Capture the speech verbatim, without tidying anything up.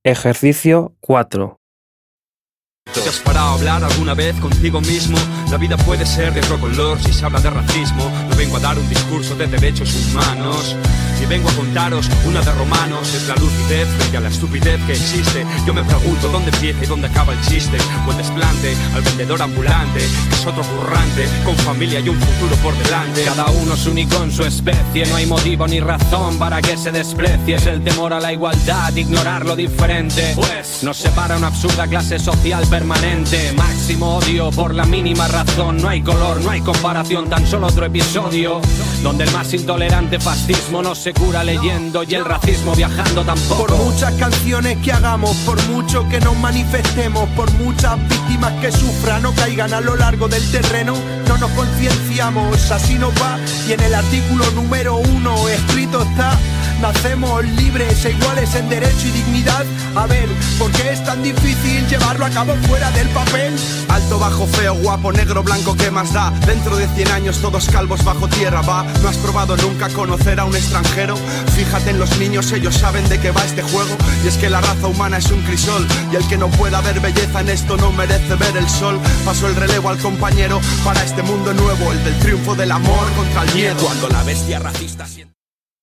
Ejercicio cuatro. ¿Te has parado a hablar alguna vez contigo mismo? La vida puede ser de otro color si se habla de racismo. No vengo a dar un discurso de derechos humanos, ni vengo a contaros una de romanos. Es la lucidez frente a la estupidez que existe. Yo me pregunto dónde empieza y dónde acaba el chiste. O el desplante al vendedor ambulante, que es otro currante, con familia y un futuro por delante. Cada uno es único en su especie. No hay motivo ni razón para que se desprecie. Es el temor a la igualdad, ignorar lo diferente. Pues nos separa una absurda clase social permanente. Máximo odio por la mínima razón. No hay color, no hay comparación, tan solo otro episodio donde el más intolerante fascismo no se cura leyendo y el racismo viajando tampoco. Por muchas canciones que hagamos, por mucho que nos manifestemos, por muchas víctimas que sufran o caigan a lo largo del terreno, no nos concienciamos, así nos va. Y en el artículo número uno escrito está: nacemos libres e iguales en derecho y dignidad. A ver, ¿por qué es tan difícil llevarlo a cabo fuera del papel? Alto, bajo, feo, guapo, negro, blanco, ¿qué más da? Dentro de cien años todos calvos bajo tierra, va. ¿No has probado nunca conocer a un extranjero? Fíjate en los niños, ellos saben de qué va este juego. Y es que la raza humana es un crisol, y el que no pueda ver belleza en esto no merece ver el sol. Paso el relevo al compañero para este mundo nuevo, el del triunfo del amor contra el miedo. Cuando la bestia racista